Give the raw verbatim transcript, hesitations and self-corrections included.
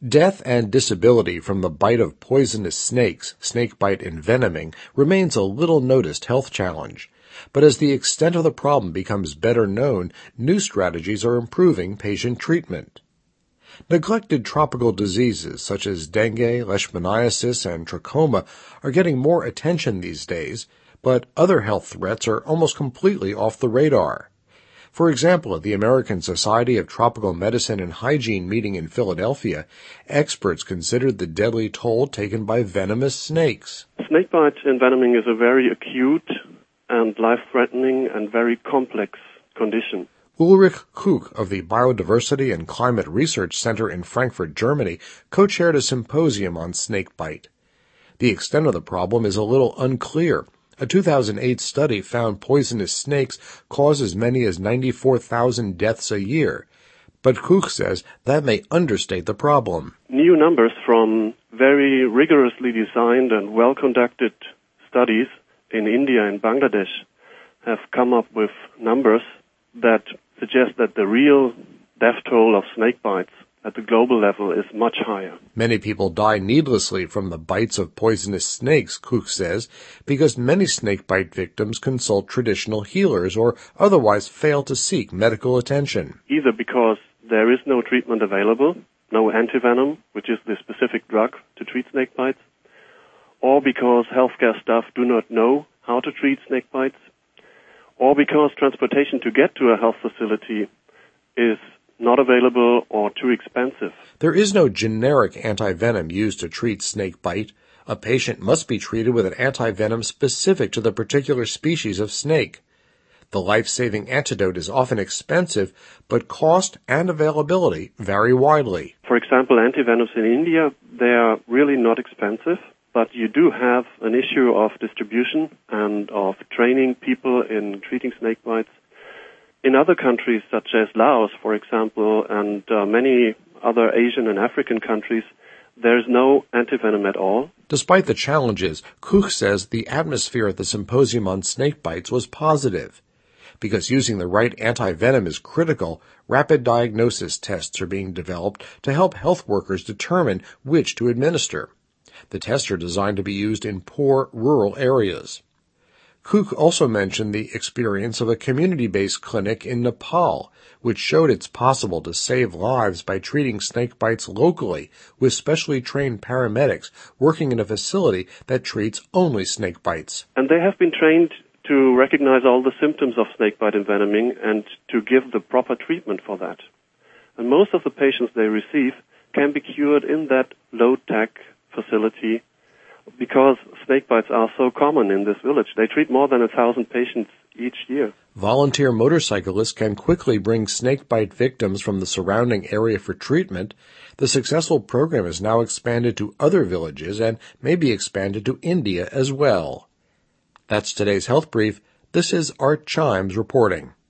Death and disability from the bite of poisonous snakes, snakebite envenoming, remains a little noticed health challenge. But as the extent of the problem becomes better known, new strategies are improving patient treatment. Neglected tropical diseases such as dengue, leishmaniasis, and trachoma are getting more attention these days, but other health threats are almost completely off the radar. For example, at the American Society of Tropical Medicine and Hygiene meeting in Philadelphia, experts considered the deadly toll taken by venomous snakes. Snakebite envenoming is a very acute and life-threatening and very complex condition. Ulrich Kuch of the Biodiversity and Climate Research Center in Frankfurt, Germany, co-chaired a symposium on snakebite. The extent of the problem is a little unclear. A two thousand eight study found poisonous snakes cause as many as ninety-four thousand deaths a year. But Kuch says that may understate the problem. New numbers from very rigorously designed and well-conducted studies in India and Bangladesh have come up with numbers that suggest that the real death toll of snake bites at the global level is much higher. Many people die needlessly from the bites of poisonous snakes, Kuch says, because many snakebite victims consult traditional healers or otherwise fail to seek medical attention. Either because there is no treatment available, no antivenom, which is the specific drug to treat snake bites, or because healthcare staff do not know how to treat snake bites, or because transportation to get to a health facility is not available or too expensive. There is no generic antivenom used to treat snake bite. A patient must be treated with an antivenom specific to the particular species of snake. The life-saving antidote is often expensive, but cost and availability vary widely. For example, antivenoms in India, they are really not expensive, but you do have an issue of distribution and of training people in treating snake bites. In other countries, such as Laos, for example, and uh, many other Asian and African countries, there is no antivenom at all. Despite the challenges, Kuch says the atmosphere at the symposium on snake bites was positive. Because using the right antivenom is critical, rapid diagnosis tests are being developed to help health workers determine which to administer. The tests are designed to be used in poor rural areas. Kuch also mentioned the experience of a community-based clinic in Nepal, which showed it's possible to save lives by treating snake bites locally with specially trained paramedics working in a facility that treats only snake bites. And they have been trained to recognize all the symptoms of snakebite envenoming and to give the proper treatment for that. And most of the patients they receive can be cured in that low-tech facility because snake bites are so common in this village. They treat more than a thousand patients each year. Volunteer motorcyclists can quickly bring snakebite victims from the surrounding area for treatment. The successful program is now expanded to other villages and may be expanded to India as well. That's today's Health Brief. This is Art Chimes reporting.